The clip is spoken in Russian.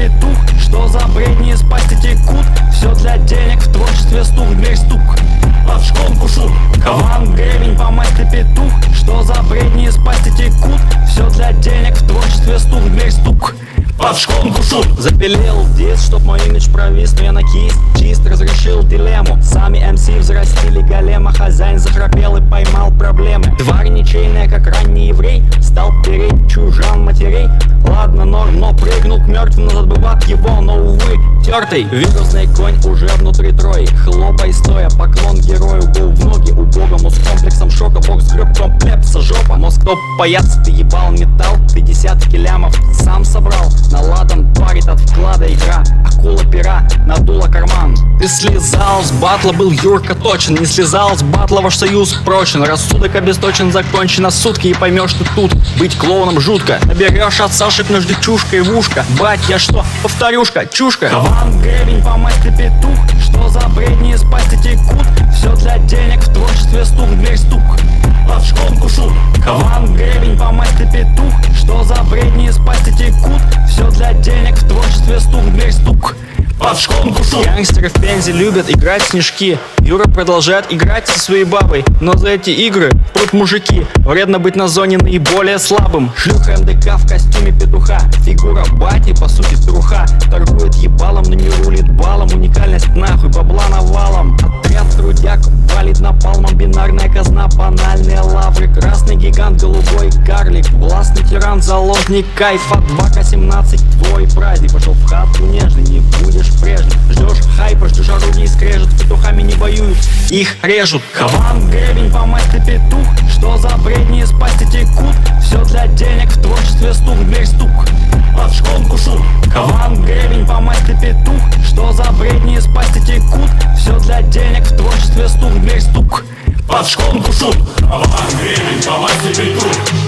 петух. Что за бредни из пасти текут? Все для денег, в творчестве стук, дверь стук. Под шконку шут, Ван Гребень по масти петух. Что за бредни из пасти текут? Все для денег, в творчестве стук, дверь стук. Под шконку шут. Запилил диск, чтоб мой имидж провис, но я на кисть чист, разрешил дилемму. Сами МС взрастили голема, хозяин захрапел и поймал проблемы. Тварь ничейная, как ранний еврей, стал переть чужан матерей. Ладно, норм, но прыгнул к мертвым, назад бывает его, но увы, тертый. Вирусный конь уже внутри трои, хлопай стоя, поклон герою, гол в ноги убогому с комплексом шока. Бог сгреб комплепса жопа, мозг топ паяц, ты ебал металл, 50 килямов сам собрал. Наладан парит от вклада игра, акула пера, надула карман. Ты слезал с батла, был Юрка точен, не слезал с батла, ваш союз прочен. Рассудок обесточен, закончено сутки, и поймешь ты тут, быть клоуном жутко. Наберешь от Сашек между чушкой и в ушко. Бать, я что, повторюшка, чушка. Ван Гребень по масти петух. Что за бредни из пасти текут? Все для денег, в творчестве стук, дверь стук. Под шконку шут. Ван Гребень по масти петух. Что за бредни из пасти текут? Все для денег, в творчестве стук, дверь стук. Под шконку шут. Гангстеры в Пензе любят играть в снежки. Юра продолжает играть со своей бабой, но за эти игры прут мужики. Вредно быть на зоне наиболее слабым. Шлюха МДК в костюме петуха. Фигура бати, по сути труха. Торгует ебалом, но не рулит балом. Уникальность нахуй, бабла навалом. Отряд трудяк валит напалмом. Бинарная казна, банальные лавры. Красный гигант, голубой карлик. Властный тиран, заложник кайфа. 2К17, твой праздник. Пошел в хату нежный, не будешь прежним. Ждешь хайпа, ждешь орудий скрежет. Петухами не воюют, их режут. Ван Гребень по масти петух. Что за бредни из пасти текут? Все для денег, в творчестве стук, дверь стук. Под шконку шут. Ван Гребень по масти петух. Что за бредни из пасти текут? Все для денег, в творчестве стук, дверь стук. Под шконку шут. Ван Гребень по масти петух.